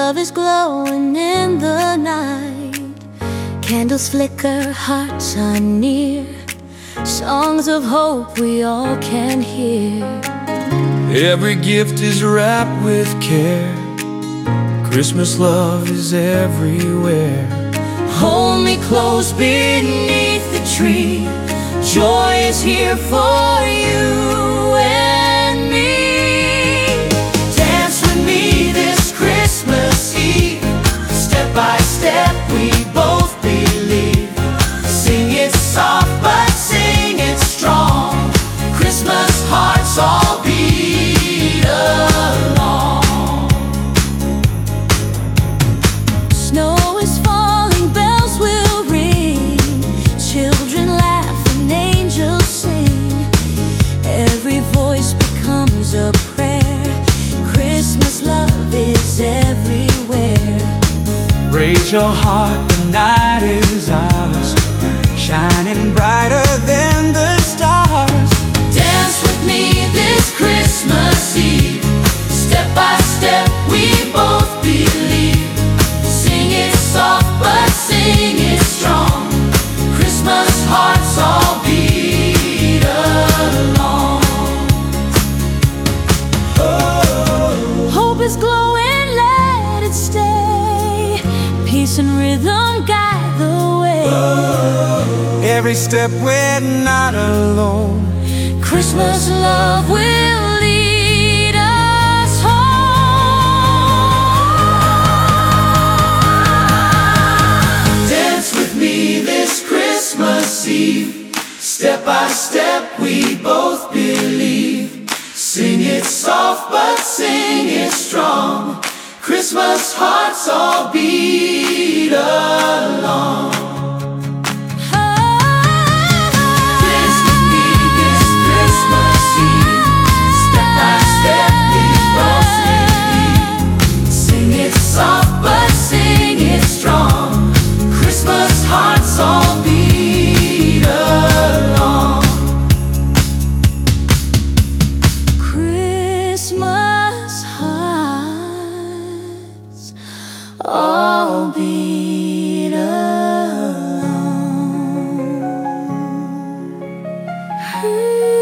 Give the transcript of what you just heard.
love is glowing in the night. Candles flicker, hearts are near. Songs of hope we all can hear. Every gift is wrapped with care. Christmas love is everywhere. Hold me close beneath the tree. Joy is here for you and me. Dance with me this Christmas Eve. Step by step we both believe. Sing it soft but sing it strong. Christmas hearts all beat along. Snow is falling, bells will ring. Children laugh and angels sing. Every voice becomes a prayer. Christmas love is everywhere. Raise your heart, the night is ours, shining brighter than the stars. Dance with me this Christmas Eve. Step by step we both believe. Sing it soft but sing it strong. Christmas hearts all beat along. Hope is glowing, let it stay. Peace and rhythm guide the way. Every step we're not alone. Christmas love will lead us home. Dance with me this Christmas Eve. Step by step we both believe. Sing it soft but sing it strong. Christmas hearts all beat along. All beat along.